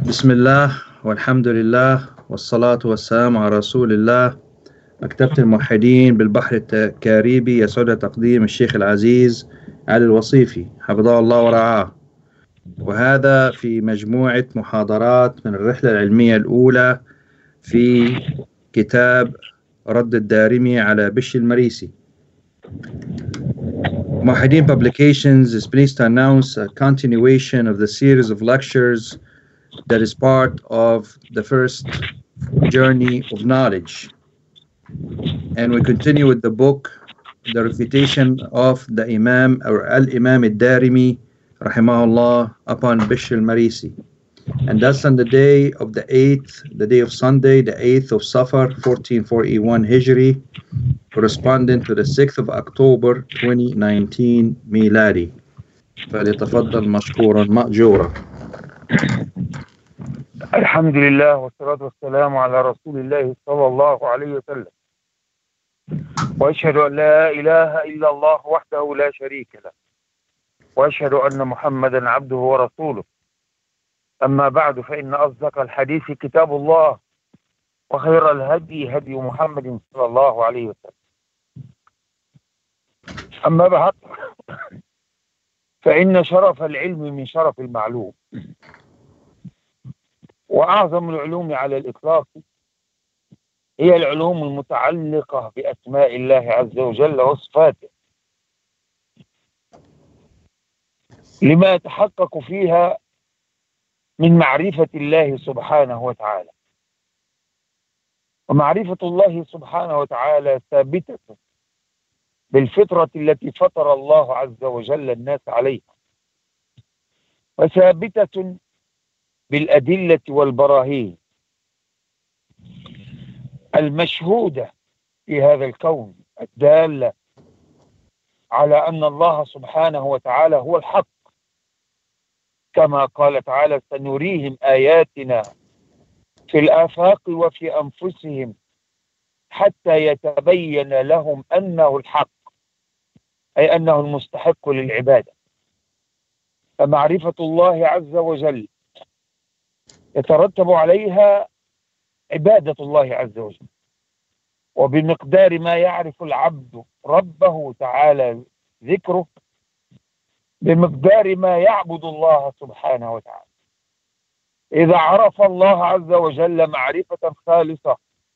بسم الله والحمد لله والصلاة والسلام على رسول الله. مكتبة الموحدين بالبحر الكاريبي يسعد تقديم الشيخ العزيز علي الوصيفي حفظه الله ورعاه، وهذا في مجموعة محاضرات من الرحلة العلمية الأولى في كتاب رد الدارمي على بش المريسي. Muwahideen Publications is pleased to announce a continuation of the series of lectures that is part of the first journey of knowledge. And we continue with the book, The Refutation of the Imam or Al-Imam al-Darimi, rahimahullah, upon Bishr al-Marisi. And that's on the day of the 8th, the day of Sunday, the 8th of Safar, 1441 Hijri, corresponding to the 6th of October, 2019 Miladi. فليتفضل مشكورا مأجورا. الحمد لله والصلاة والسلام على رسول الله صلى الله عليه وسلم، وأشهد أن لا إله إلا الله وحده لا شريك له، وأشهد أن محمدا عبده ورسوله. أما بعد، فإن أصدق الحديث كتاب الله، وخير الهدي هدي محمد صلى الله عليه وسلم. أما بعد، فإن شرف العلم من شرف المعلوم، وأعظم العلوم على الإطلاق هي العلوم المتعلقة بأسماء الله عز وجل وصفاته، لما يتحقق فيها من معرفة الله سبحانه وتعالى. ومعرفة الله سبحانه وتعالى ثابتة بالفطرة التي فطر الله عز وجل الناس عليها، وثابتة بالأدلة والبراهين المشهودة في هذا الكون الدالة على أن الله سبحانه وتعالى هو الحق، كما قال تعالى: سنريهم آياتنا في الآفاق وفي أنفسهم حتى يتبين لهم أنه الحق، أي أنه المستحق للعبادة. فمعرفة الله عز وجل يترتب عليها عبادة الله عز وجل، وبمقدار ما يعرف العبد ربه تعالى ذكره، بمقدار ما يعبد الله سبحانه وتعالى. إذا عرف الله عز وجل معرفة خالصة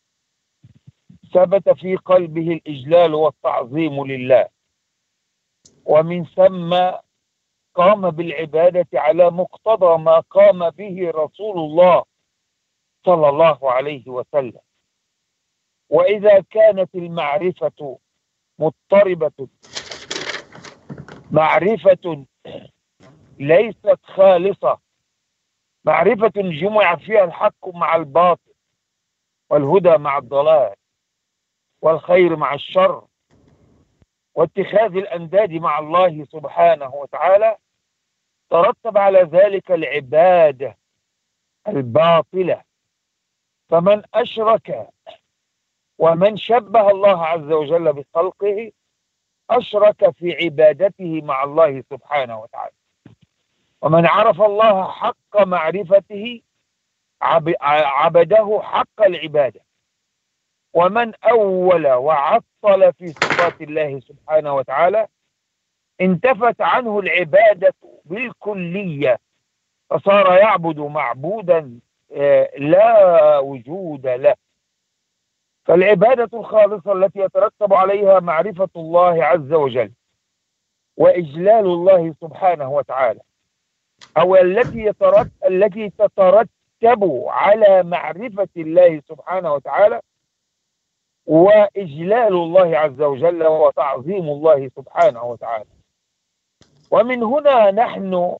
ثبت في قلبه الإجلال والتعظيم لله، ومن ثم قام بالعبادة على مقتضى ما قام به رسول الله صلى الله عليه وسلم. وإذا كانت المعرفة مضطربة، معرفة ليست خالصة، معرفة جمع فيها الحق مع الباطل، والهدى مع الضلال، والخير مع الشر، واتخاذ الأنداد مع الله سبحانه وتعالى، ترتب على ذلك العبادة الباطلة. فمن أشرك ومن شبه الله عز وجل بخلقه أشرك في عبادته مع الله سبحانه وتعالى. ومن عرف الله حق معرفته عبده حق العبادة. ومن أول وعطل في صفات الله سبحانه وتعالى انتفت عنه العبادة بالكلية، فصار يعبد معبودا لا وجود له. فالعبادة الخالصة التي يترتب عليها معرفة الله عز وجل وإجلال الله سبحانه وتعالى، أو التي تترتب على معرفة الله سبحانه وتعالى وإجلال الله عز وجل وتعظيم الله سبحانه وتعالى. ومن هنا نحن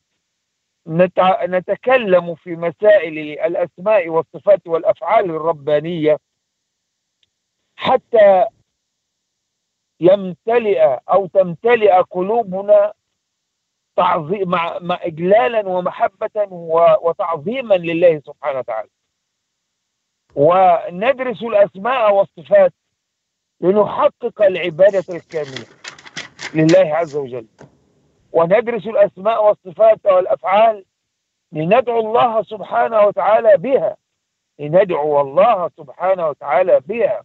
نتكلم في مسائل الأسماء والصفات والأفعال الربانية، حتى تمتلئ قلوبنا مع إجلالا ومحبة وتعظيما لله سبحانه وتعالى. وندرس الأسماء والصفات لنحقق العبادة الكاملة لله عز وجل، وندرس الأسماء والصفات والأفعال لندعو الله سبحانه وتعالى بها، لندعو الله سبحانه وتعالى بها،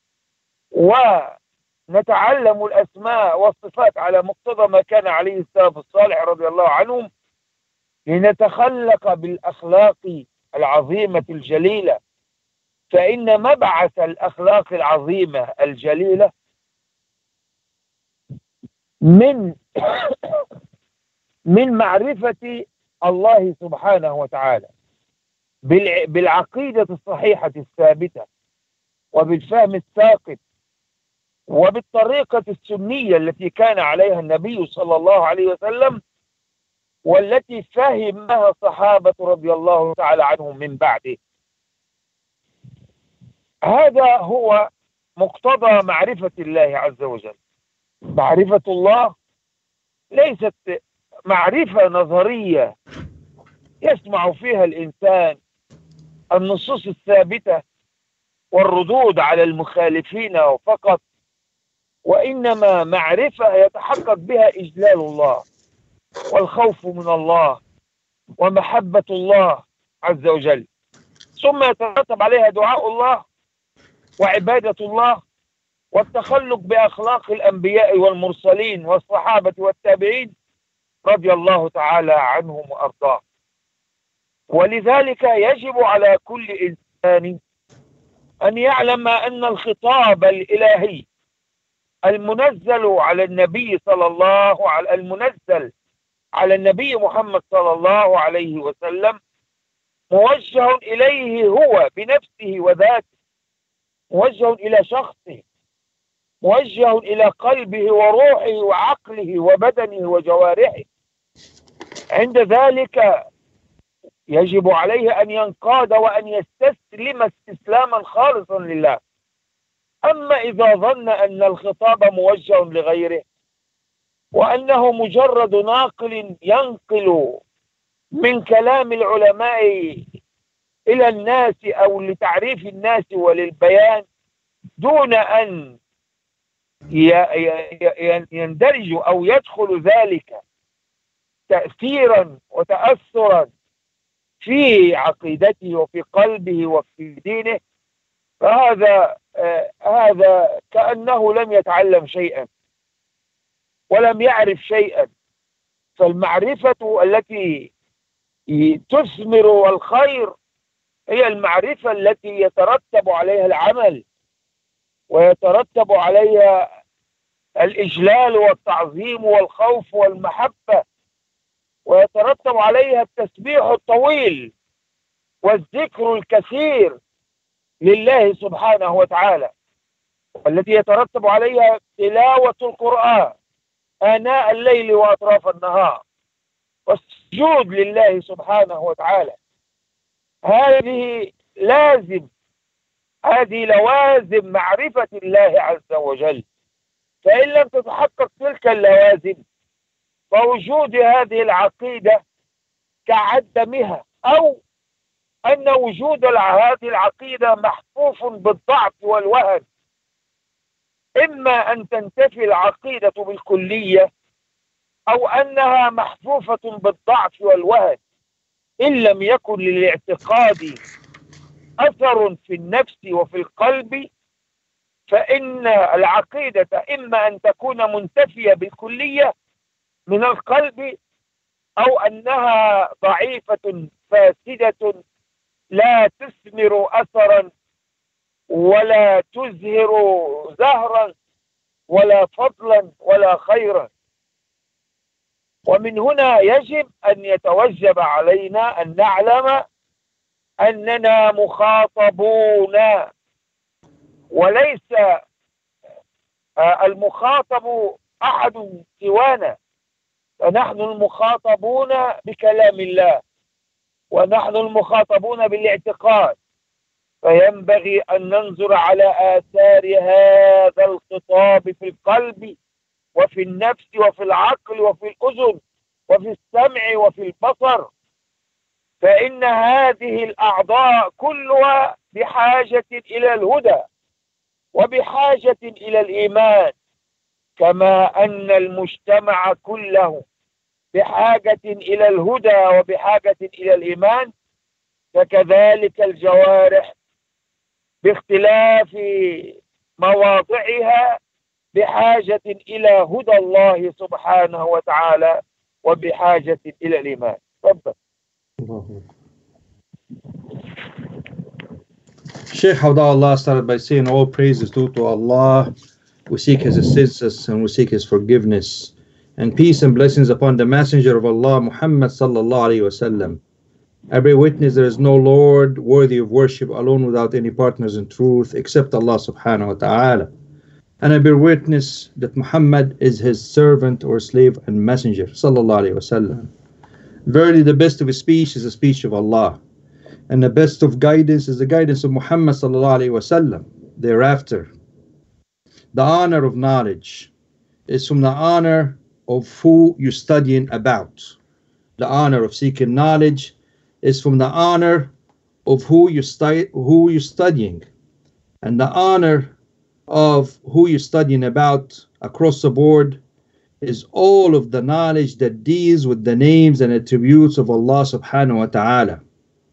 ونتعلم الأسماء والصفات على مقتضى ما كان عليه السلف الصالح رضي الله عنهم، لنتخلق بالأخلاق العظيمة الجليلة. فإن مبعث الأخلاق العظيمة الجليلة من من معرفة الله سبحانه وتعالى بالعقيدة الصحيحة الثابتة، وبالفهم الثاقب، وبالطريقة السنية التي كان عليها النبي صلى الله عليه وسلم، والتي فهمها الصحابة رضي الله تعالى عنهم من بعده. هذا هو مقتضى معرفة الله عز وجل. معرفة الله ليست معرفة نظرية يسمع فيها الإنسان النصوص الثابتة والردود على المخالفين فقط، وإنما معرفة يتحقق بها إجلال الله والخوف من الله ومحبة الله عز وجل، ثم يترتب عليها دعاء الله وعبادة الله والتخلق بأخلاق الأنبياء والمرسلين والصحابة والتابعين رضي الله تعالى عنهم وأرضاهم. ولذلك يجب على كل إنسان أن يعلم أن الخطاب الإلهي المنزل على النبي النبي محمد صلى الله عليه وسلم موجه إليه هو بنفسه وذاته، موجه إلى شخصه، موجه إلى قلبه وروحه وعقله وبدنه وجوارحه. عند ذلك يجب عليه أن ينقاد وأن يستسلم استسلاما خالصا لله. أما إذا ظن أن الخطاب موجه لغيره، وأنه مجرد ناقل ينقل من كلام العلماء إلى الناس أو لتعريف الناس وللبيان، دون أن يندرج أو يدخل ذلك تأثيرا وتأثرا في عقيدته وفي قلبه وفي دينه، هذا كأنه لم يتعلم شيئا ولم يعرف شيئا. فالمعرفة التي تثمر الخير هي المعرفة التي يترتب عليها العمل، ويترتب عليها الإجلال والتعظيم والخوف والمحبة، ويترتب عليها التسبيح الطويل والذكر الكثير لله سبحانه وتعالى، والتي يترتب عليها تلاوة القرآن آناء الليل وأطراف النهار، والسجود لله سبحانه وتعالى. هذه لوازم معرفة الله عز وجل. فإن لم تتحقق تلك اللوازم فوجود هذه العقيدة كعدمها، أو أن وجود هذه العقيدة محفوف بالضعف والوهن. إما أن تنتفي العقيدة بالكلية، أو أنها محفوفة بالضعف والوهن إن لم يكن للاعتقاد أثر في النفس وفي القلب. فإن العقيدة إما أن تكون منتفية بالكلية من القلب، أو أنها ضعيفة فاسدة لا تثمر أثرا ولا تزهر زهرا ولا فضلا ولا خيرا. ومن هنا يجب أن يتوجب علينا أن نعلم أننا مخاطبون، وليس المخاطب أحد سوانا. فنحن المخاطبون بكلام الله، ونحن المخاطبون بالاعتقاد. فينبغي أن ننظر على آثار هذا الخطاب في القلب وفي النفس وفي العقل وفي الأذن وفي السمع وفي البصر. فإن هذه الأعضاء كلها بحاجة إلى الهدى وبحاجة إلى الإيمان، كما أن المجتمع كله بحاجة إلى الهدى وبحاجة إلى الإيمان، فكذلك الجوارح باختلاف مواضعها بحاجة إلى هدى الله سبحانه وتعالى وبحاجة إلى الإيمان. تفضل. Sheikh Hawdallah started by saying, all praise is due to Allah. We seek His assistance and we seek His forgiveness. And peace and blessings upon the Messenger of Allah, Muhammad sallallahu alayhi wasallam. I bear witness there is no Lord worthy of worship alone without any partners in truth except Allah subhanahu wa ta'ala. And I bear witness that Muhammad is His servant or slave and messenger sallallahu alayhi wasallam. Verily the best of his speech is the speech of Allah, and the best of guidance is the guidance of Muhammad sallallahu alayhi wasallam. Thereafter, the honor of knowledge is from the honor of who you're studying about. The honor of seeking knowledge is from the honor of who you're studying. And the honor of who you're studying about across the board is all of the knowledge that deals with the names and attributes of Allah subhanahu wa ta'ala.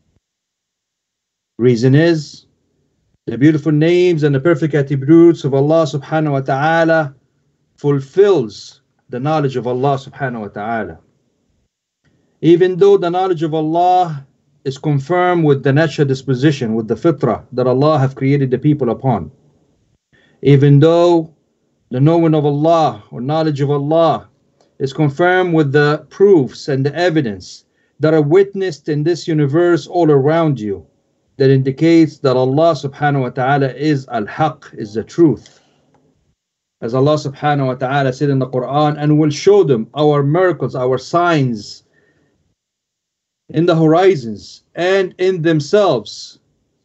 Reason is, the beautiful names and the perfect attributes of Allah subhanahu wa ta'ala fulfills the knowledge of Allah subhanahu wa ta'ala. Even though the knowledge of Allah is confirmed with the natural disposition, with the fitrah that Allah have created the people upon. Even though the knowing of Allah or knowledge of Allah is confirmed with the proofs and the evidence that are witnessed in this universe all around you, that indicates that Allah subhanahu wa ta'ala is al-haq, is the truth. As Allah subhanahu wa ta'ala said in the Quran, and will show them our miracles, our signs in the horizons and in themselves,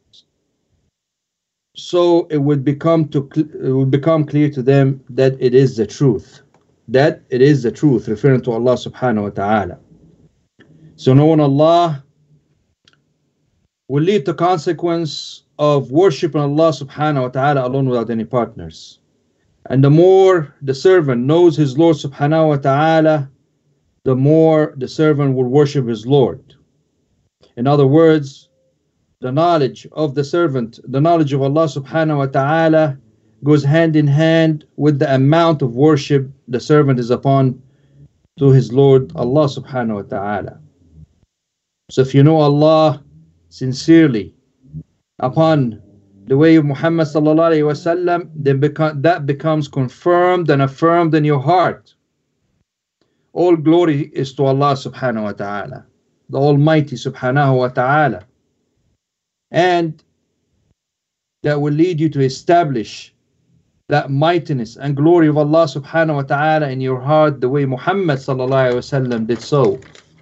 so it would become clear to them that it is the truth. That it is the truth, referring to Allah subhanahu wa ta'ala. So knowing Allah will lead to consequence of worshiping Allah subhanahu wa ta'ala alone without any partners. And the more the servant knows his Lord subhanahu wa ta'ala, the more the servant will worship his Lord. In other words, the knowledge of the servant, the knowledge of Allah subhanahu wa ta'ala goes hand in hand with the amount of worship the servant is upon to his Lord Allah subhanahu wa ta'ala. So if you know Allah sincerely upon the way of Muhammad sallallahu alayhi wasallam, then that becomes confirmed and affirmed in your heart. All glory is to Allah subhanahu wa ta'ala, the Almighty subhanahu wa ta'ala. And that will lead you to establish that mightiness and glory of Allah subhanahu wa ta'ala in your heart the way Muhammad sallallahu alayhi wasallam did so.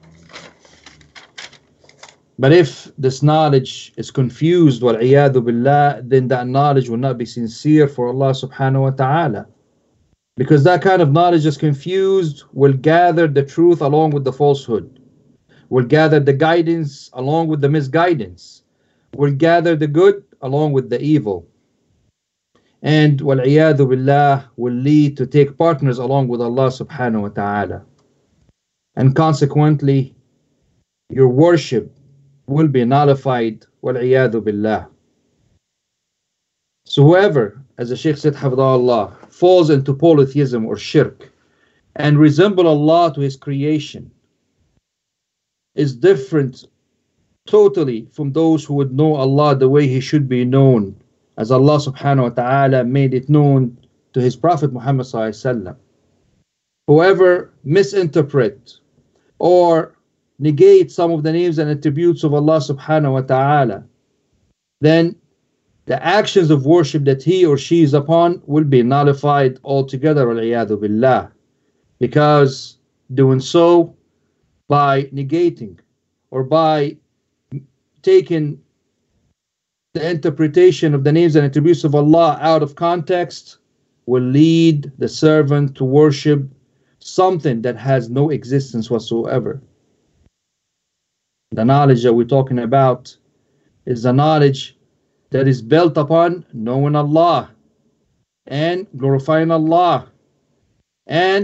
But if this knowledge is confused, wal-iyadhu billah, then that knowledge will not be sincere for Allah subhanahu wa ta'ala. Because that kind of knowledge is confused will gather the truth along with the falsehood, will gather the guidance along with the misguidance, will gather the good along with the evil. And wal-iyadhu billah will lead to take partners along with Allah subhanahu wa ta'ala. And consequently, your worship will be nullified, wal-iyadhu billah. So whoever, as the Shaykh said hafidhahullah, falls into polytheism or shirk and resemble Allah to his creation is different totally from those who would know Allah the way he should be known, as Allah subhanahu wa ta'ala made it known to his Prophet Muhammad sallallahu alaihi wasallam. Whoever misinterpret or negate some of the names and attributes of Allah subhanahu wa ta'ala, then the actions of worship that he or she is upon will be nullified altogether, wal-iyadhu billah, because doing so by negating or by taking the interpretation of the names and attributes of Allah out of context will lead the servant to worship something that has no existence whatsoever. The knowledge that we're talking about is the knowledge that is built upon knowing Allah and glorifying Allah and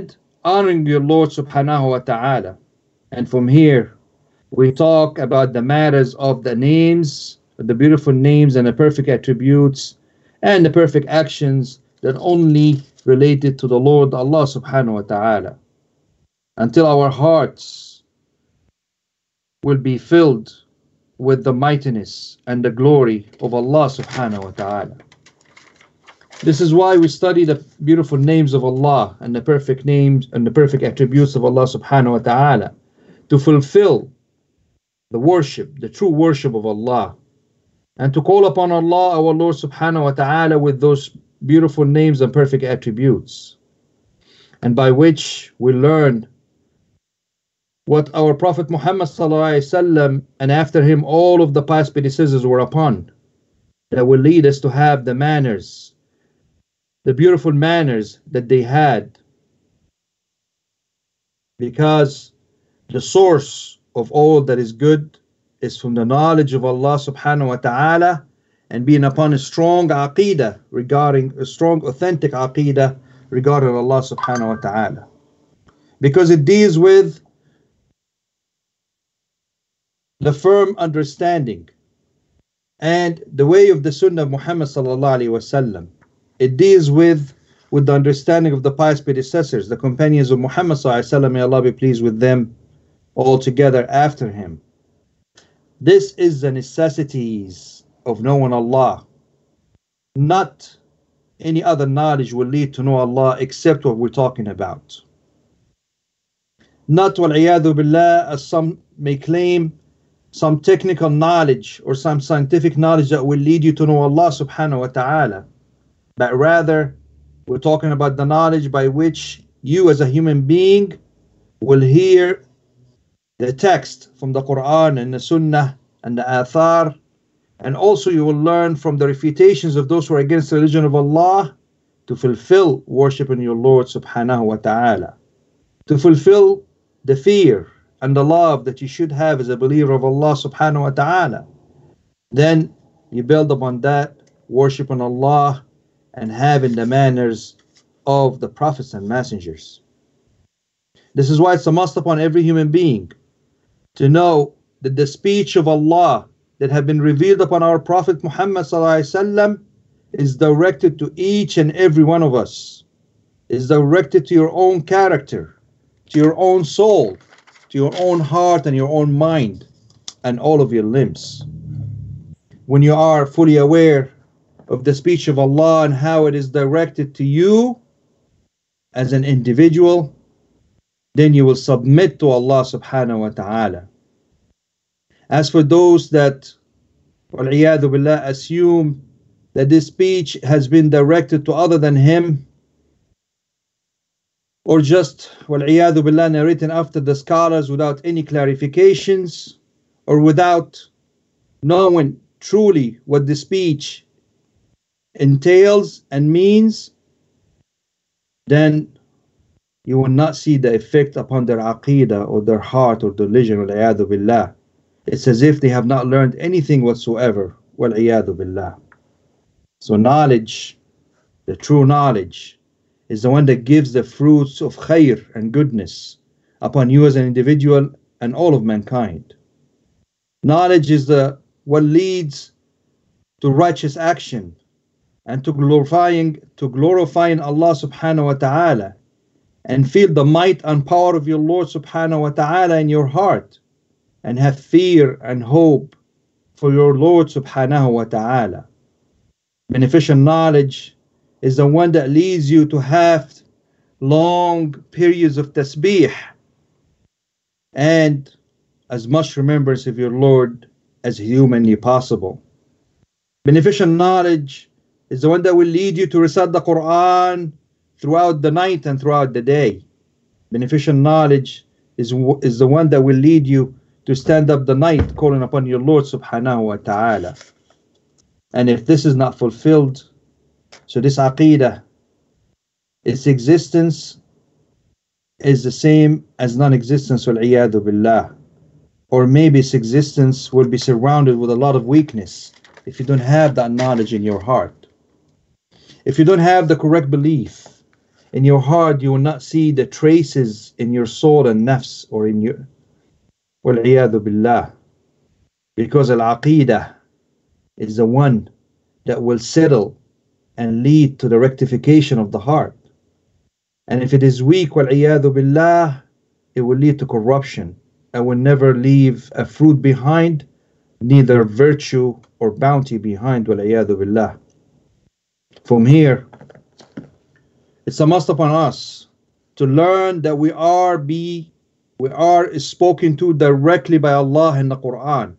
honoring your Lord subhanahu wa ta'ala. And from here, we talk about the matters of the names, the beautiful names and the perfect attributes and the perfect actions that only related to the Lord Allah subhanahu wa ta'ala, until our hearts will be filled with the mightiness and the glory of Allah subhanahu wa ta'ala. This is why we study the beautiful names of Allah and the perfect names and the perfect attributes of Allah subhanahu wa ta'ala, to fulfill the worship, the true worship of Allah, and to call upon Allah, our Lord subhanahu wa ta'ala, with those beautiful names and perfect attributes, and by which we learn what our Prophet Muhammad sallallahu alaihi wasallam and after him all of the past predecessors were upon, that will lead us to have the manners, the beautiful manners that they had, because the source of all that is good is from the knowledge of Allah subhanahu wa ta'ala and being upon a strong aqidah, regarding a strong authentic aqidah regarding Allah subhanahu wa ta'ala, because it deals with the firm understanding and the way of the sunnah of Muhammad sallallahu alaihi wasallam. It deals with the understanding of the pious predecessors, the companions of Muhammad sallallahu alaihi wasallam, may Allah be pleased with them all together after him. This is the necessities of knowing Allah. Not any other knowledge will lead to know Allah except what we're talking about. Not wal-iyadhu billah, as some may claim, some technical knowledge or some scientific knowledge that will lead you to know Allah subhanahu wa ta'ala, but rather we're talking about the knowledge by which you as a human being will hear the text from the Quran and the Sunnah and the Athar, and also you will learn from the refutations of those who are against the religion of Allah to fulfill worship in your Lord subhanahu wa ta'ala, to fulfill the fear and the love that you should have as a believer of Allah subhanahu wa ta'ala. Then you build upon that, worshiping Allah and having the manners of the prophets and messengers. This is why it's a must upon every human being to know that the speech of Allah that have been revealed upon our Prophet Muhammad sallallahu alaihi wasallam is directed to each and every one of us, is directed to your own character, to your own soul, to your own heart and your own mind and all of your limbs. When you are fully aware of the speech of Allah and how it is directed to you as an individual, then you will submit to Allah subhanahu wa ta'ala. As for those that, wal-iyadhu billah, assume that this speech has been directed to other than him, or just, wal-iyadhu billah, narrated after the scholars without any clarifications, or without knowing truly what the speech entails and means, then you will not see the effect upon their aqidah or their heart or their religion, wal-iyadhu billah. It's as if they have not learned anything whatsoever, wal-iyadhu billah. So knowledge, the true knowledge, is the one that gives the fruits of khair and goodness upon you as an individual and all of mankind. Knowledge is what leads to righteous action and to glorifying Allah subhanahu wa ta'ala, and feel the might and power of your Lord subhanahu wa ta'ala in your heart, and have fear and hope for your Lord subhanahu wa ta'ala. Beneficial knowledge is the one that leads you to have long periods of tasbih and as much remembrance of your Lord as humanly possible. Beneficial knowledge is the one that will lead you to recite the Quran throughout the night and throughout the day. Beneficial knowledge is the one that will lead you to stand up the night calling upon your Lord subhanahu wa ta'ala. And if this is not fulfilled, so this aqidah, its existence is the same as non-existence, wal-iyadhu billah. Or maybe its existence will be surrounded with a lot of weakness if you don't have that knowledge in your heart. If you don't have the correct belief, in your heart, you will not see the traces in your soul and nafs, or in your wal-'iyadhu billah, because al-aqidah is the one that will settle and lead to the rectification of the heart. And if it is weak, wal-'iyadhu billah, it will lead to corruption and will never leave a fruit behind, neither virtue or bounty behind, wal-'iyadhu billah. From here, it's a must upon us to learn that we are spoken to directly by Allah in the Quran.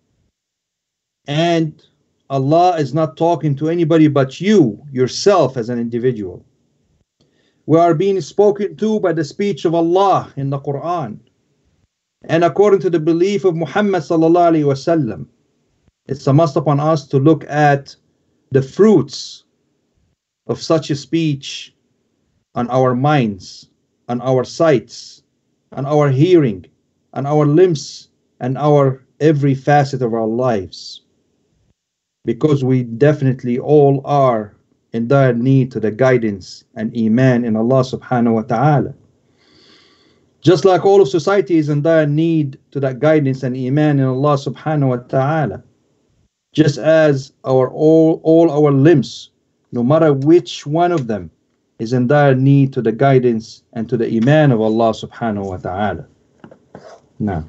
And Allah is not talking to anybody but you, yourself as an individual. We are being spoken to by the speech of Allah in the Quran. And according to the belief of Muhammad sallallahu alaihi wasallam, it's a must upon us to look at the fruits of such a speech on our minds, on our sights, on our hearing, on our limbs, and our every facet of our lives. Because we definitely all are in dire need to the guidance and iman in Allah subhanahu wa ta'ala. Just like all of society is in dire need to that guidance and iman in Allah subhanahu wa ta'ala. Just as all our limbs, no matter which one of them, is in dire need to the guidance and to the iman of Allah subhanahu wa ta'ala. Now,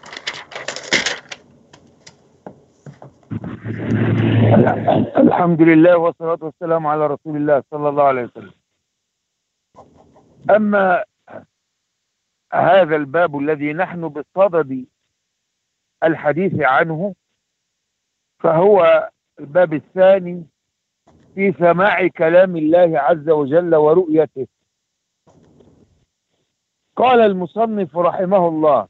Alhamdulillah wa salatu wassalamu ala Rasulillah sallallahu alayhi wa sallam. أما هذا الباب الذي نحن بصدد الحديث عنه فهو الباب الثاني في سماع كلام الله عز وجل ورؤيته. قال المصنف رحمه الله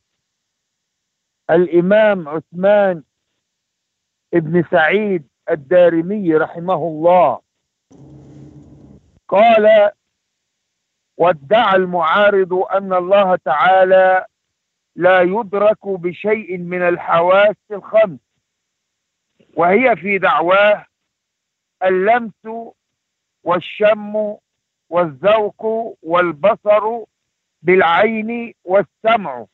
الإمام عثمان ابن سعيد الدارمي رحمه الله قال: وادعى المعارض أن الله تعالى لا يدرك بشيء من الحواس الخمس، وهي في دعواه اللمس والشم والذوق والبصر بالعين والسمع.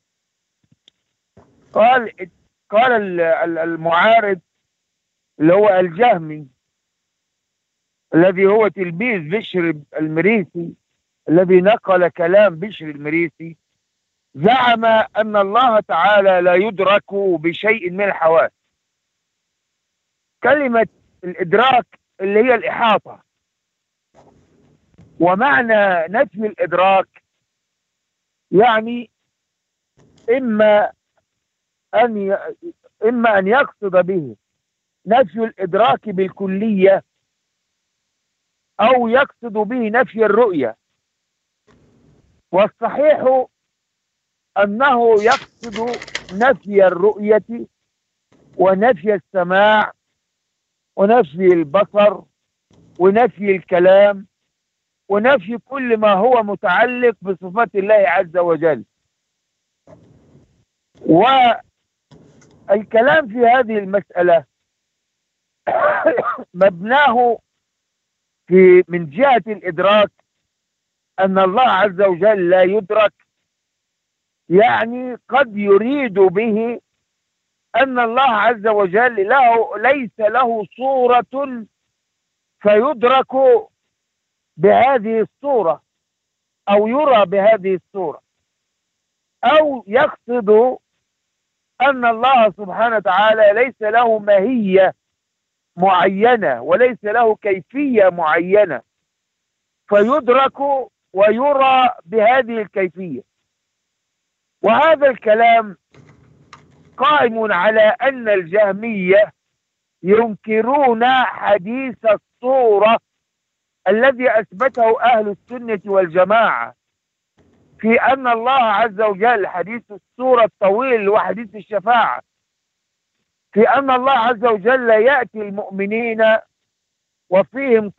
قال المعارض اللي هو الجهمي الذي هو تلميذ بشر المريسي الذي نقل كلام بشر المريسي، زعم أن الله تعالى لا يدرك بشيء من الحواس. كلمة الإدراك اللي هي الإحاطة، ومعنى نفي الإدراك يعني إما أن يقصد به نفي الإدراك بالكلية، أو يقصد به نفي الرؤية. والصحيح أنه يقصد نفي الرؤية ونفي السماع ونفي البصر ونفي الكلام ونفي كل ما هو متعلق بصفات الله عز وجل. والكلام في هذه المسألة مبناه من جهة الإدراك أن الله عز وجل لا يدرك، يعني قد يريد به أن الله عز وجل ليس له صورة فيدرك بهذه الصورة أو يرى بهذه الصورة، أو يقصد أن الله سبحانه وتعالى ليس له ماهية معينة وليس له كيفية معينة فيدرك ويرى بهذه الكيفية. وهذا الكلام قائم على أن الجهمية ينكرون حديث الصورة الذي أثبته أهل السنة والجماعة في أن الله عز وجل، حديث الصورة الطويل وحديث الشفاعة، في أن الله عز وجل يأتي المؤمنين وفيهم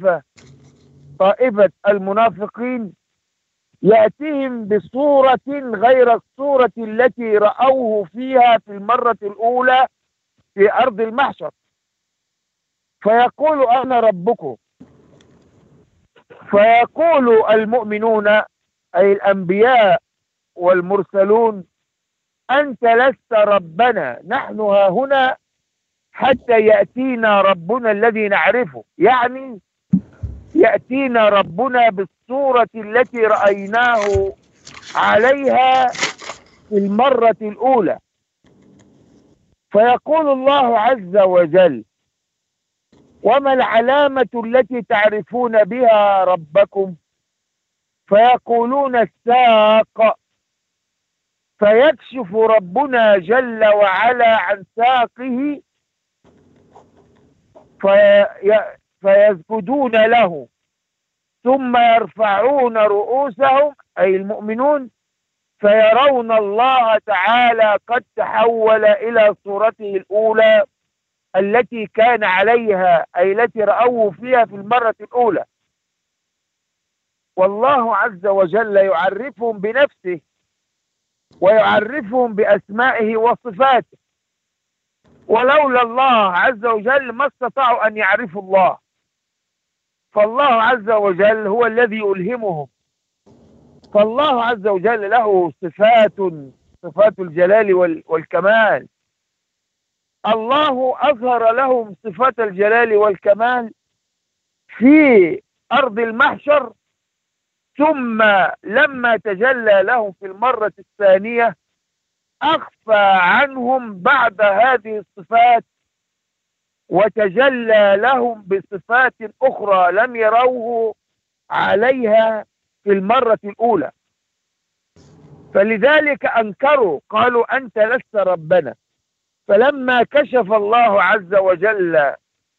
طائفة المنافقين، يأتيهم بصورة غير الصورة التي رأوه فيها في المرة الأولى في أرض المحشر، فيقول أنا ربكم، فيقول المؤمنون أي الأنبياء والمرسلون: أنت لست ربنا، نحن ها هنا حتى يأتينا ربنا الذي نعرفه. يعني يأتينا ربنا بالصورة التي رأيناه عليها في المرة الأولى. فيقول الله عز وجل: وما العلامة التي تعرفون بها ربكم؟ فيقولون الساق. فيكشف ربنا جل وعلا عن ساقه فيسجدون له، ثم يرفعون رؤوسهم أي المؤمنون، فيرون الله تعالى قد تحول إلى صورته الأولى التي كان عليها، أي التي رأوه فيها في المرة الأولى. والله عز وجل يعرفهم بنفسه ويعرفهم بأسمائه وصفاته، ولولا الله عز وجل ما استطاعوا أن يعرفوا الله. فالله عز وجل هو الذي يلهمهم. فالله عز وجل له صفات الجلال والكمال. الله أظهر لهم صفات الجلال والكمال في أرض المحشر، ثم لما تجلى لهم في المرة الثانية أخفى عنهم بعد هذه الصفات، وتجلى لهم بصفات أخرى لم يروه عليها في المرة الأولى. فلذلك أنكروا، قالوا أنت لست ربنا. فلما كشف الله عز وجل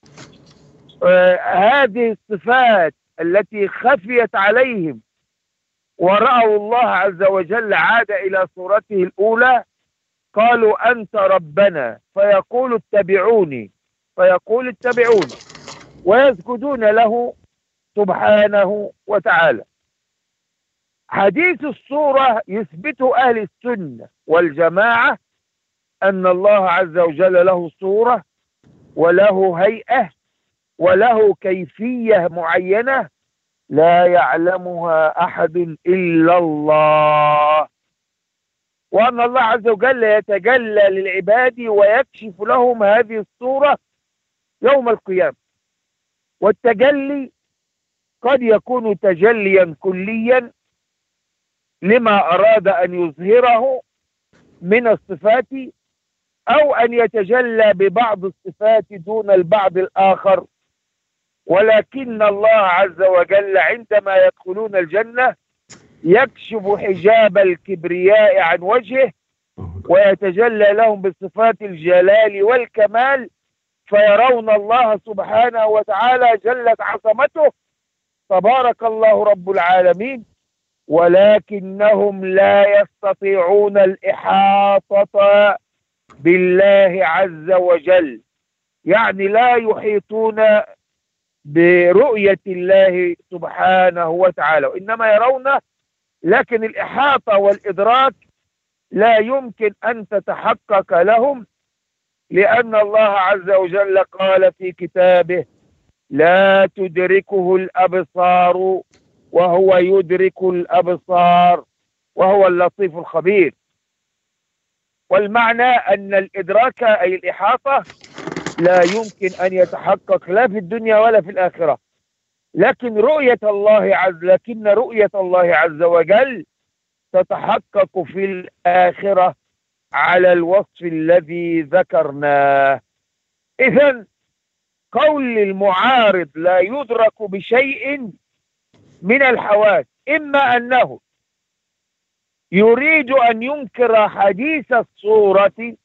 هذه الصفات التي خفيت عليهم ورأوا الله عز وجل عاد إلى صورته الأولى، قالوا أنت ربنا. فيقول اتبعوني، ويسجدون له سبحانه وتعالى. حديث الصورة يثبت أهل السنة والجماعة أن الله عز وجل له صورة وله هيئة وله كيفية معينة لا يعلمها أحد إلا الله، وأن الله عز وجل يتجلى للعباد ويكشف لهم هذه الصورة يوم القيامة. والتجلي قد يكون تجليا كليا لما أراد أن يظهره من الصفات، أو أن يتجلى ببعض الصفات دون البعض الآخر. ولكن الله عز وجل عندما يدخلون الجنة يكشف حجاب الكبرياء عن وجهه ويتجلى لهم بصفات الجلال والكمال، فيرون الله سبحانه وتعالى جلت عظمته تبارك الله رب العالمين، ولكنهم لا يستطيعون الإحاطة بالله عز وجل. يعني لا يحيطون برؤية الله سبحانه وتعالى، وإنما يرونه، لكن الإحاطة والإدراك لا يمكن أن تتحقق لهم، لأن الله عز وجل قال في كتابه: لا تدركه الأبصار وهو يدرك الأبصار وهو اللطيف الخبير. والمعنى أن الإدراك أي الإحاطة لا يمكن أن يتحقق لا في الدنيا ولا في الآخرة، لكن رؤية الله عز وجل تتحقق في الآخرة على الوصف الذي ذكرناه. إذن قول المعارض لا يدرك بشيء من الحواس، إما أنه يريد أن ينكر حديث الصورة،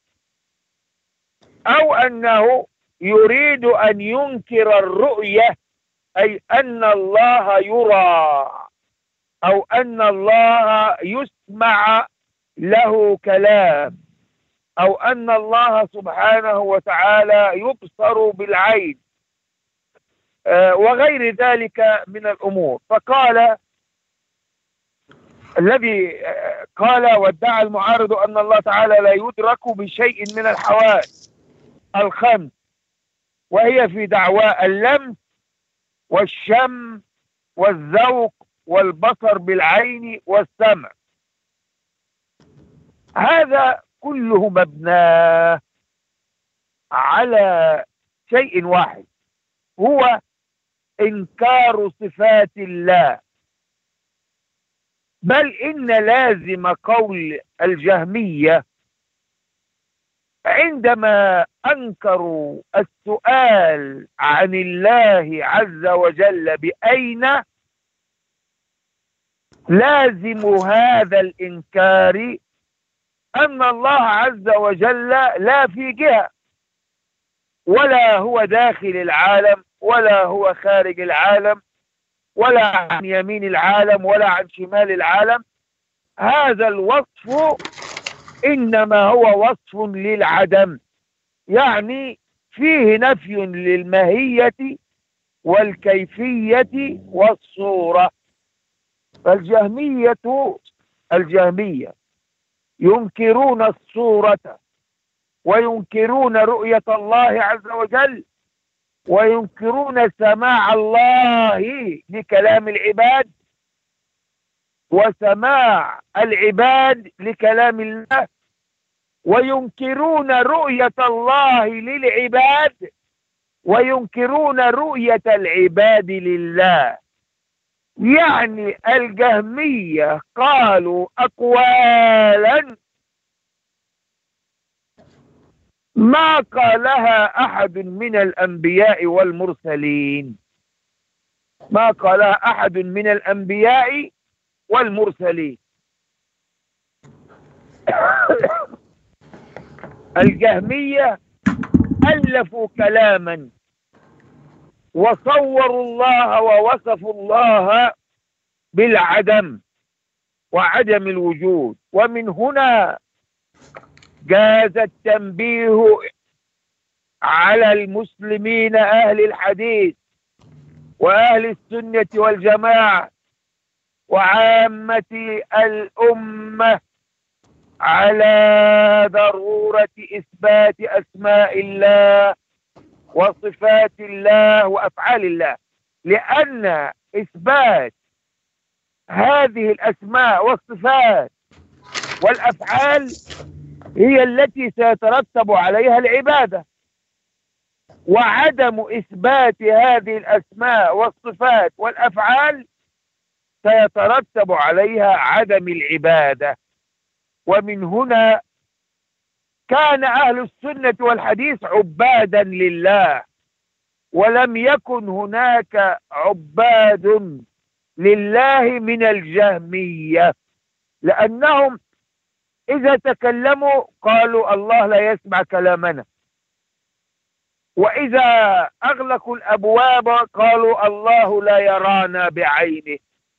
أو أنه يريد أن ينكر الرؤية، أي أن الله يرى أو أن الله يسمع له كلام، أو أن الله سبحانه وتعالى يبصر بالعين وغير ذلك من الأمور. فقال الذي قال وادعى المعارض أن الله تعالى لا يدرك بشيء من الحواس الخمس، وهي في دعوى اللمس والشم والذوق والبصر بالعين والسمع. هذا كله مبناه على شيء واحد، هو إنكار صفات الله. بل إن لازم قول الجهمية عندما أنكروا السؤال عن الله عز وجل بأين، لازم هذا الإنكار أن الله عز وجل لا في جهة، ولا هو داخل العالم، ولا هو خارج العالم، ولا عن يمين العالم، ولا عن شمال العالم. هذا الوصف إنما هو وصف للعدم، يعني فيه نفي للماهية والكيفية والصورة. فالجهمية ينكرون الصورة، وينكرون رؤية الله عز وجل، وينكرون سماع الله لكلام العباد، وسماع العباد لكلام الله، وينكرون رؤية الله للعباد، وينكرون رؤية العباد لله. يعني الجهمية قالوا أقوالا ما قالها أحد من الأنبياء والمرسلين، ما قالها أحد من الأنبياء والمرسلين. الجهمية ألفوا كلاما وصوروا الله ووصفوا الله بالعدم وعدم الوجود. ومن هنا جاز التنبيه على المسلمين أهل الحديث وأهل السنة والجماعة وعامة الأمة على ضرورة إثبات أسماء الله وصفات الله وأفعال الله، لأن إثبات هذه الأسماء والصفات والأفعال هي التي سيترتب عليها العبادة، وعدم إثبات هذه الأسماء والصفات والأفعال سيترتب عليها عدم العبادة. ومن هنا كان أهل السنة والحديث عبادا لله، ولم يكن هناك عباد لله من الجهمية، لأنهم إذا تكلموا قالوا الله لا يسمع كلامنا، وإذا أغلقوا الأبواب قالوا الله لا يرانا بعينه،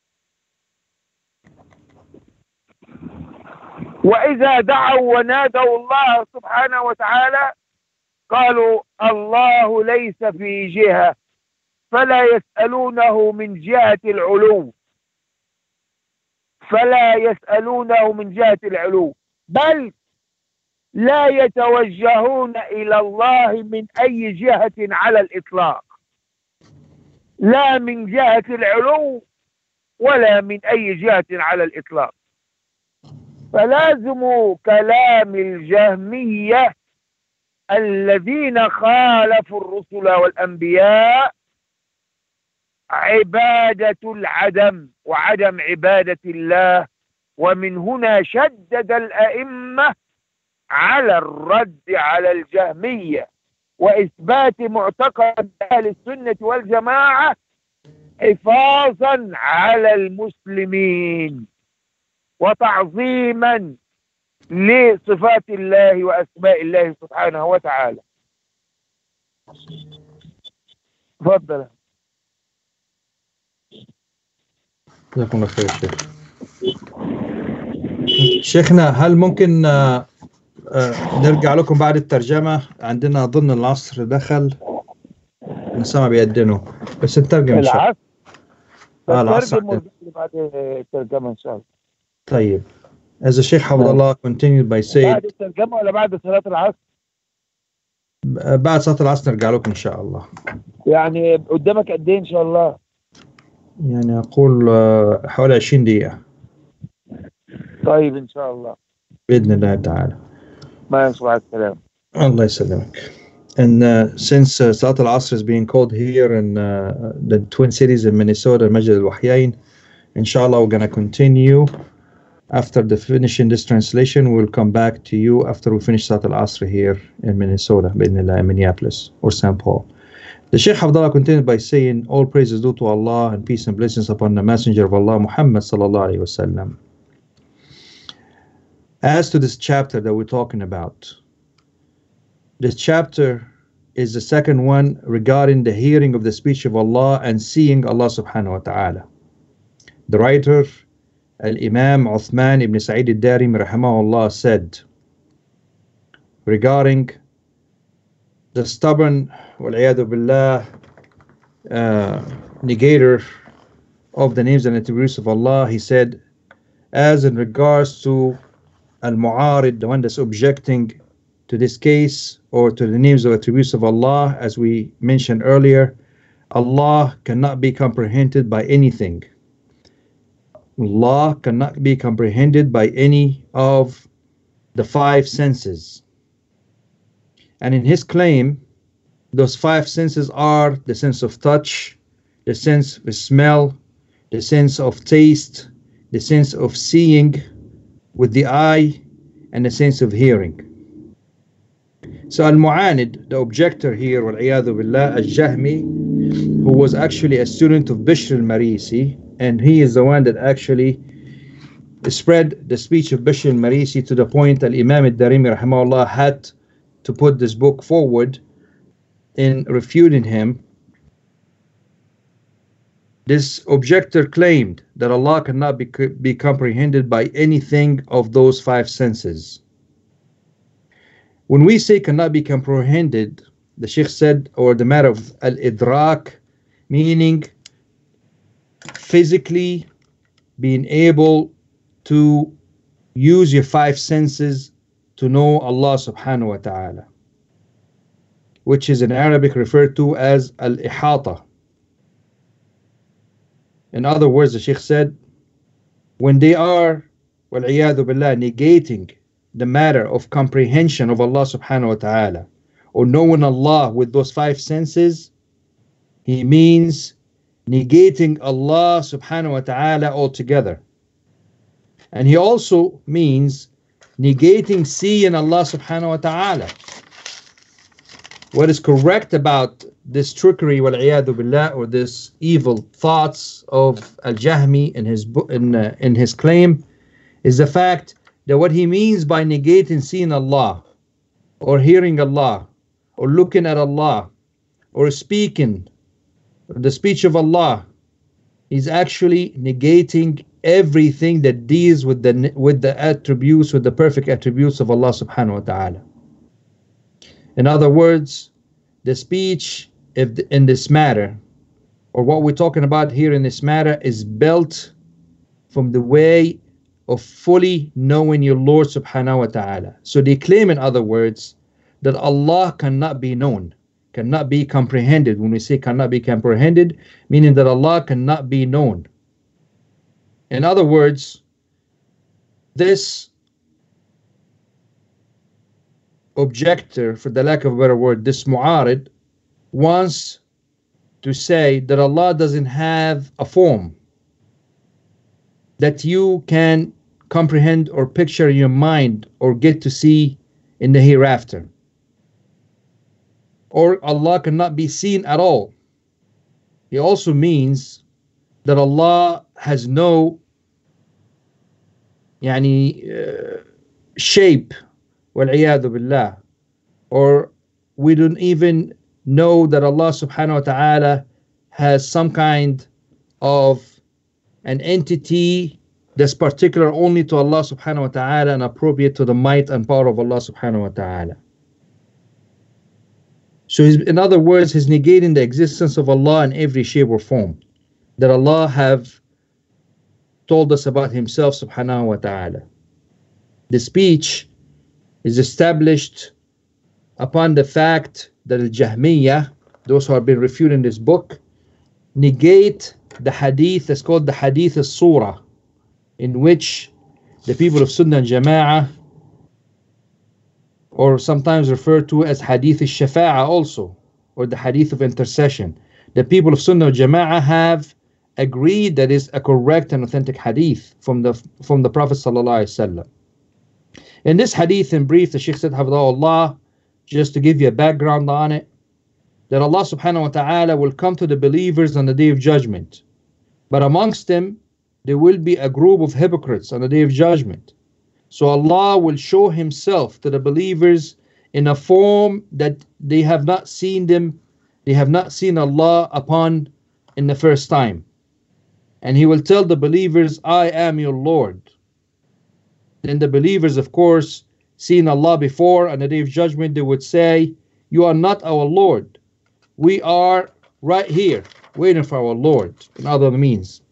وإذا دعوا ونادوا الله سبحانه وتعالى قالوا الله ليس في جهة، فلا يسألونه من جهة العلو، فلا يسألونه من جهة العلو، بل لا يتوجهون إلى الله من أي جهة على الإطلاق، لا من جهة العلو ولا من أي جهة على الإطلاق. فلازم كلام الجهمية الذين خالفوا الرسل والأنبياء عبادة العدم وعدم عبادة الله. ومن هنا شدد الأئمة على الرد على الجهمية وإثبات معتقد أهل السنة والجماعة حفاظا على المسلمين وتعظيما لصفات الله وأسماء الله سبحانه وتعالى. تفضل. جزاكم الله خير شيخ. شيخنا هل ممكن نرجع لكم بعد الترجمة؟ عندنا ضمن العصر دخل نسمع بيأذنوا، بس نترجم إن شاء الله. العصر بعد الترجمة إن شاء الله. طيب. As the Sheikh Hamdullah continued by saying بعد الترجمة ولا بعد صلاة العصر؟ بعد صلاة العصر نرجع لكم إن شاء الله. يعني قدامك قد إيه إن شاء الله؟ يعني أقول حوالي 20 دقيقة طيب إن شاء الله. بإذن الله تعالى. ما يصبح السلام. Allah يسلمك. And since Salat al-Asr is being called here in the Twin Cities in Minnesota, Masjid al-Wahyain, inshallah we're going to continue. After finishing this translation, we'll come back to you after we finish Salat al-Asr here in Minnesota, in Minneapolis or St. Paul. The Shaykh Abdullah continued by saying, all praise is due to Allah and peace and blessings upon the Messenger of Allah, Muhammad sallallahu alayhi wasallam. As to this chapter that we're talking about, this chapter is the second one regarding the hearing of the speech of Allah and seeing Allah subhanahu wa ta'ala. The writer, Al-Imam Uthman ibn Sa'id al-Darimi rahimahullah said regarding the stubborn wal-'iyadu billah negator of the names and attributes of Allah, he said, as in regards to al-mu'arid, the one that's objecting to this case or to the names or attributes of Allah, as we mentioned earlier, Allah cannot be comprehended by anything. Allah cannot be comprehended by any of the five senses. And in his claim, those five senses are the sense of touch, the sense of smell, the sense of taste, the sense of seeing with the eye, and the sense of hearing. So Al-Mu'anid, the objector here, wal-'iyadu billah, Al-Jahmi, who was actually a student of Bishr al-Marisi, and he is the one that actually spread the speech of Bishr al-Marisi to the point Al-Imam al-Darimi rahimahullah had to put this book forward in refuting him. This objector claimed that Allah cannot be comprehended by anything of those five senses. When we say cannot be comprehended, the Sheikh said, or the matter of al-idrak, meaning physically being able to use your five senses to know Allah subhanahu wa ta'ala, which is in Arabic referred to as al-ihata. In other words, the Sheikh said, when they are, wal-'iyadu billah, negating the matter of comprehension of Allah subhanahu wa ta'ala, or knowing Allah with those five senses, he means negating Allah subhanahu wa ta'ala altogether. And he also means negating seeing Allah subhanahu wa ta'ala. What is correct about this trickery, wal-'iyadu billah, or this evil thoughts of Al-Jahmi in his claim, is the fact that what he means by negating seeing Allah, or hearing Allah, or looking at Allah, or speaking the speech of Allah, he's actually negating everything that deals with the attributes, with the perfect attributes of Allah subhanahu wa ta'ala. In other words, the speech in this matter, or what we're talking about here in this matter, is built from the way of fully knowing your Lord subhanahu wa ta'ala. So they claim, in other words, that Allah cannot be known, cannot be comprehended. When we say cannot be comprehended, meaning that Allah cannot be known. In other words, this objector, for the lack of a better word, this mu'arid, wants to say that Allah doesn't have a form that you can comprehend or picture in your mind or get to see in the hereafter. Or Allah cannot be seen at all. He also means that Allah has no shape, wal-'iyadu billah, or we don't even know that Allah subhanahu wa ta'ala has some kind of an entity that's particular only to Allah subhanahu wa ta'ala and appropriate to the might and power of Allah subhanahu wa ta'ala. So in other words, he's negating the existence of Allah in every shape or form that Allah have told us about himself subhanahu wa ta'ala. The speech is established upon the fact that Al-Jahmiyyah, those who have been refuted in this book, negate the hadith that's called the hadith al-surah, in which the people of Sunnah and Jama'ah, or sometimes referred to as hadith al-shafa'ah also, or the hadith of intercession, the people of Sunnah and Jama'ah have agreed that is a correct and authentic hadith from the Prophet sallallahu alaihi wasallam. In this hadith, in brief, the Shaykh said, Hafidhahullah, just to give you a background on it, that Allah subhanahu wa ta'ala will come to the believers on the Day of Judgment. But amongst them, there will be a group of hypocrites on the Day of Judgment. So Allah will show Himself to the believers in a form that they have not seen Allah upon in the first time. And He will tell the believers, I am your Lord. Then the believers, of course, seeing Allah before on the Day of Judgment, they would say, you are not our Lord. We are right here, waiting for our Lord. In other means,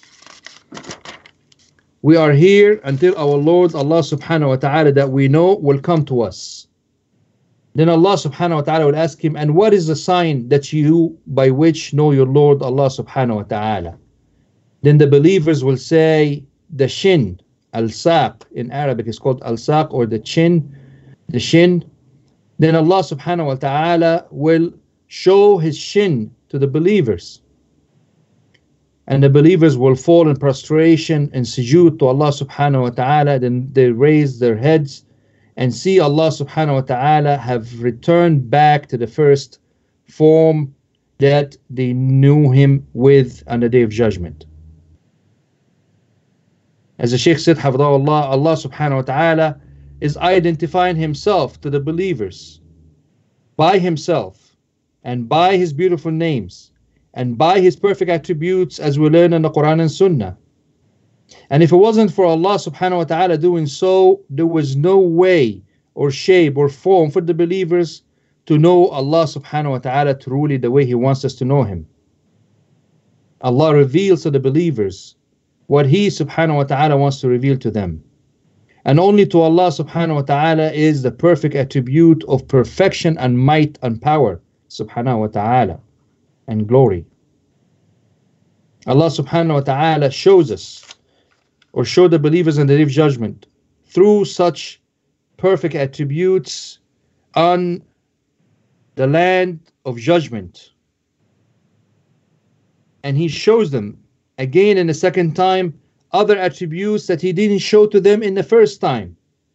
we are here until our Lord, Allah subhanahu wa ta'ala, that we know will come to us. Then Allah subhanahu wa ta'ala will ask him, and what is the sign that you, by which know your Lord, Allah subhanahu wa ta'ala? Then the believers will say, the shin, al-saq, in Arabic is called al-saq, or the shin. Then Allah subhanahu wa ta'ala will show His shin to the believers. And the believers will fall in prostration and sujood to Allah subhanahu wa ta'ala. Then they raise their heads and see Allah subhanahu wa ta'ala have returned back to the first form that they knew Him with on the Day of Judgment. As the Shaykh said, Hafidhahullah, Allah subhanahu wa ta'ala is identifying Himself to the believers by Himself and by His beautiful names and by His perfect attributes, as we learn in the Quran and Sunnah. And if it wasn't for Allah subhanahu wa ta'ala doing so, there was no way or shape or form for the believers to know Allah subhanahu wa ta'ala truly the way He wants us to know Him. Allah reveals to the believers what He subhanahu wa ta'ala wants to reveal to them. And only to Allah subhanahu wa ta'ala is the perfect attribute of perfection and might and power subhanahu wa ta'ala and glory. Allah subhanahu wa ta'ala shows us, or show the believers in the Day of Judgment, through such perfect attributes on the land of judgment. And He shows them again in the second time other attributes that He didn't show to them in the first time.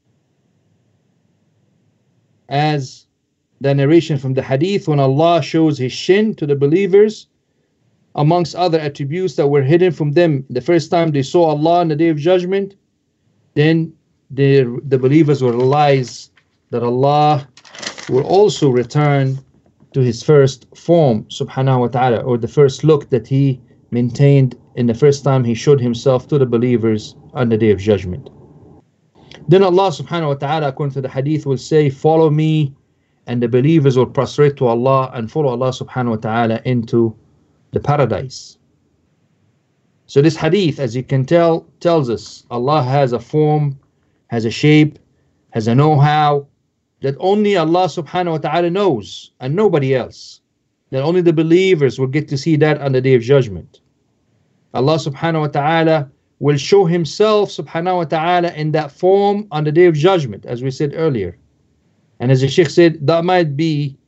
As the narration from the hadith, when Allah shows His shin to the believers, amongst other attributes that were hidden from them the first time they saw Allah on the Day of Judgment, then the believers will realize that Allah will also return to His first form subhanahu wa ta'ala, or the first look that He maintained in the first time He showed Himself to the believers on the Day of Judgment. Then Allah subhanahu wa ta'ala, according to the hadith, will say, follow me, and the believers will prostrate to Allah and follow Allah subhanahu wa ta'ala into the paradise. So this hadith, as you can tell, tells us Allah has a form, has a shape, has a know-how that only Allah subhanahu wa ta'ala knows and nobody else. That only the believers will get to see that on the Day of Judgment. Allah subhanahu wa ta'ala will show Himself subhanahu wa ta'ala in that form on the Day of Judgment, as we said earlier. And as the Shaykh said, that might be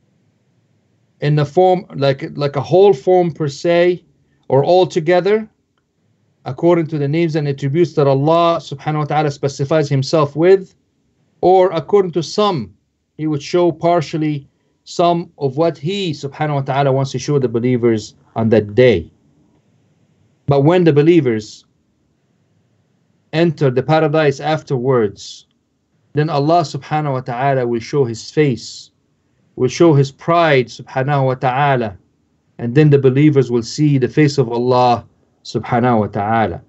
in the form, like a whole form per se, or all together, according to the names and attributes that Allah subhanahu wa ta'ala specifies Himself with, or according to some, He would show partially some of what He subhanahu wa ta'ala wants to show the believers on that day. But when the believers enter the paradise afterwards, then Allah subhanahu wa ta'ala will show His face, will show His pride subhanahu wa ta'ala, and then the believers will see the face of Allah subhanahu wa ta'ala.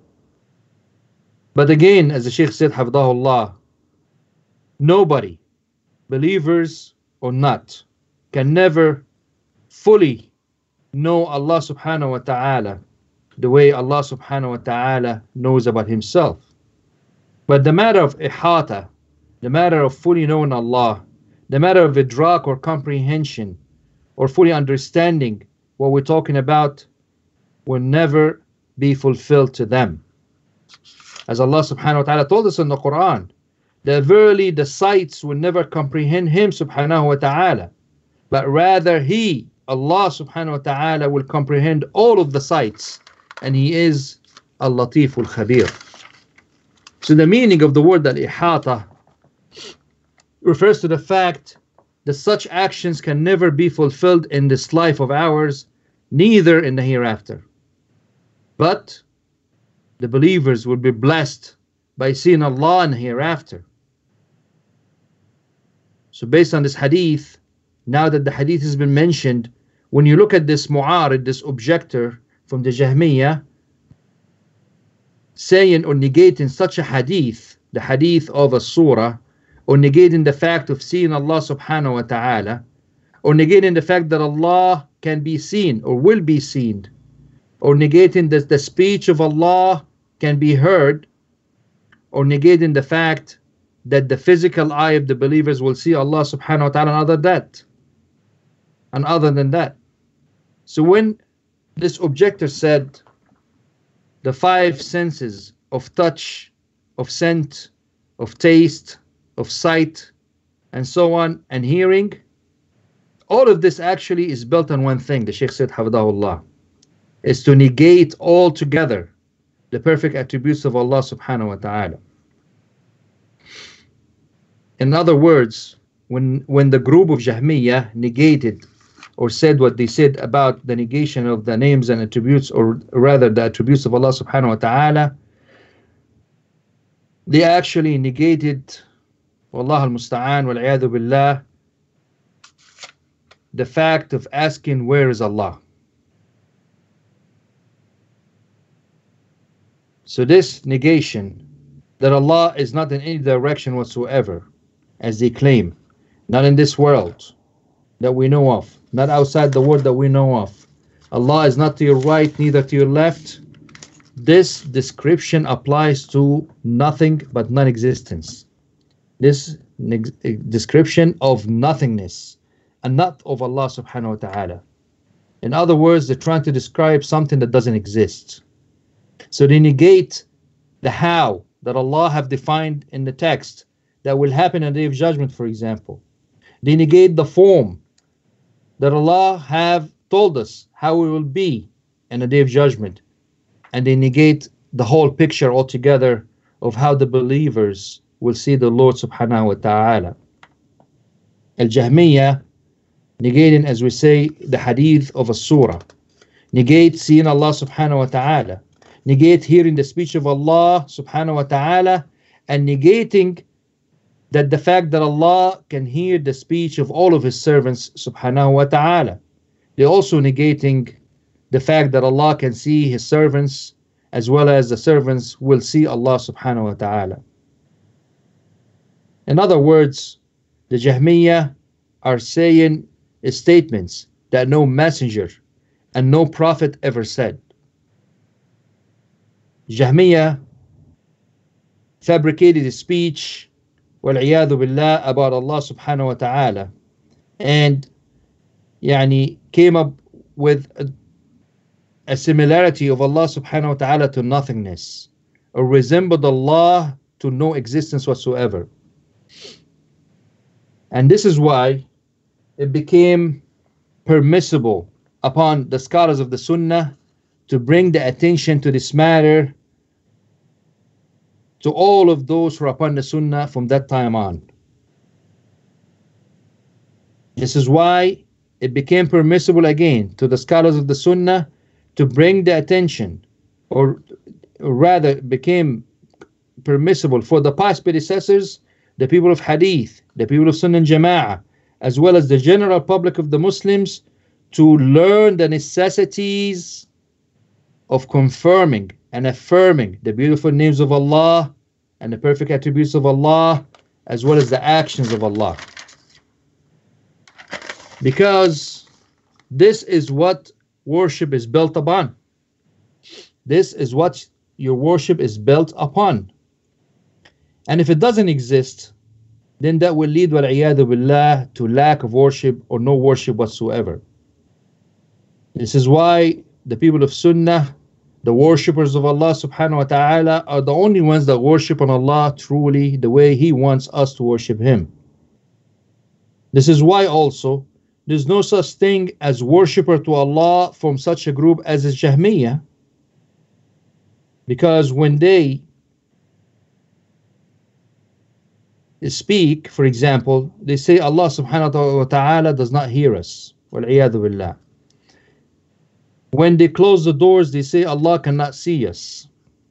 But again, as the Shaykh said, Hafidhahullah, nobody, believers or not, can never fully know Allah subhanahu wa ta'ala the way Allah subhanahu wa ta'ala knows about Himself. But the matter of ihata, the matter of fully knowing Allah, the matter of idrak or comprehension, or fully understanding what we're talking about will never be fulfilled to them. As Allah subhanahu wa ta'ala told us in the Quran, that verily the sights will never comprehend Him subhanahu wa ta'ala, but rather He, Allah subhanahu wa ta'ala, will comprehend all of the sights, and He is Al-Latif Al-Khabir. So the meaning of the word Al-Ihata refers to the fact that such actions can never be fulfilled in this life of ours, neither in the hereafter. But the believers will be blessed by seeing Allah in the hereafter. So based on this hadith, now that the hadith has been mentioned, when you look at this mu'arid, this objector from the Jahmiyyah, saying or negating such a hadith, the hadith of a surah, or negating the fact of seeing Allah subhanahu wa ta'ala, or negating the fact that Allah can be seen or will be seen, or negating that the speech of Allah can be heard, or negating the fact that the physical eye of the believers will see Allah subhanahu wa ta'ala, and other than that. So when this objector said the five senses of touch, of scent, of taste, of sight, and so on, and hearing, all of this actually is built on one thing, the Shaykh said, Hafidahullah, is to negate altogether the perfect attributes of Allah subhanahu wa ta'ala. In other words, when the group of Jahmiyyah negated or said what they said about the negation of the names and attributes, or rather the attributes of Allah subhanahu wa ta'ala, they actually negated, Wallah al-Musta'an wal-'iyadhu billah, the fact of asking where is Allah. So this negation that Allah is not in any direction whatsoever, as they claim, not in this world that we know of, not outside the world that we know of, Allah is not to your right, neither to your left, this description applies to nothing but non-existence. This description of nothingness, and not of Allah subhanahu wa ta'ala. In other words, they're trying to describe something that doesn't exist. So they negate the how that Allah have defined in the text that will happen on the Day of Judgment, for example. They negate the form that Allah have told us how it will be in the Day of Judgment. And they negate the whole picture altogether of how the believers will see the Lord subhanahu wa ta'ala. Al-Jahmiyyah, negating, as we say, the hadith of a surah, negate seeing Allah subhanahu wa ta'ala, negate hearing the speech of Allah subhanahu wa ta'ala, and negating that the fact that Allah can hear the speech of all of His servants subhanahu wa ta'ala. They're also negating the fact that Allah can see His servants, as well as the servants will see Allah subhanahu wa ta'ala. In other words, the Jahmiyyah are saying statements that no messenger and no prophet ever said. Jahmiyyah fabricated a speech, wal-'iyadhu billah, about Allah subhanahu wa ta'ala, and came up with a similarity of Allah subhanahu wa ta'ala to nothingness, or resembled Allah to no existence whatsoever. And this is why it became permissible upon the scholars of the Sunnah to bring the attention to this matter to all of those who are upon the Sunnah from that time on. This is why it became permissible again to the scholars of the Sunnah to bring the attention, or rather it became permissible for the past predecessors, the people of Hadith, the people of Sunnah and Jama'ah, as well as the general public of the Muslims, to learn the necessities of confirming and affirming the beautiful names of Allah and the perfect attributes of Allah, as well as the actions of Allah. Because this is what worship is built upon. This is what your worship is built upon. And if it doesn't exist, then that will lead, wal-'iyadhu billah, to lack of worship or no worship whatsoever. This is why the people of Sunnah, the worshippers of Allah subhanahu wa ta'ala, are the only ones that worship on Allah truly the way He wants us to worship Him. This is why also there's no such thing as worshipper to Allah from such a group as the Jahmiyyah, because when they speak, for example, they say Allah subhanahu wa ta'ala does not hear us. Wal-iyadhu billah. When they close the doors, they say Allah cannot see us.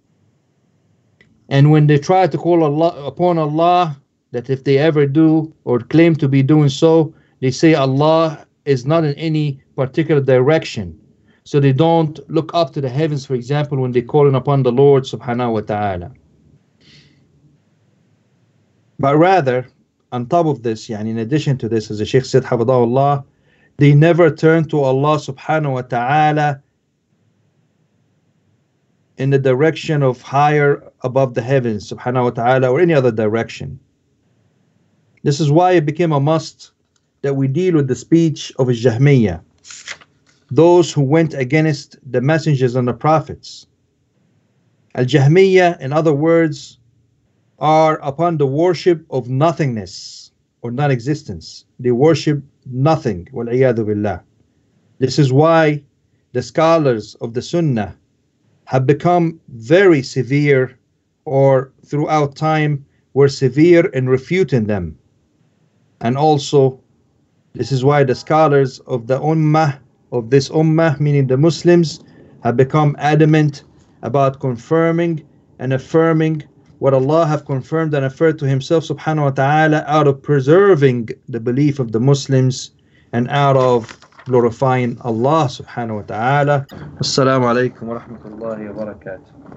And when they try to call Allah upon Allah, that if they ever do or claim to be doing so, they say Allah is not in any particular direction. So they don't look up to the heavens, for example, when they're calling upon the Lord subhanahu wa ta'ala. But rather, on top of this, in addition to this, as the Shaykh said, Hafidahullah, they never turn to Allah subhanahu wa ta'ala in the direction of higher above the heavens, subhanahu wa ta'ala, or any other direction. This is why it became a must that we deal with the speech of Jahmiyyah, those who went against the messengers and the prophets. Al-Jahmiyyah, in other words, are upon the worship of nothingness or non-existence. They worship nothing. Wal-iyadhu billah. This is why the scholars of the Sunnah have become very severe, or throughout time were severe in refuting them. And also, this is why the scholars of the ummah, of this ummah, meaning the Muslims, have become adamant about confirming and affirming what Allah have confirmed and affirmed to Himself subhanahu wa ta'ala, out of preserving the belief of the Muslims and out of glorifying Allah subhanahu wa ta'ala. Assalamu alaikum wa rahmatullahi wa barakatuh.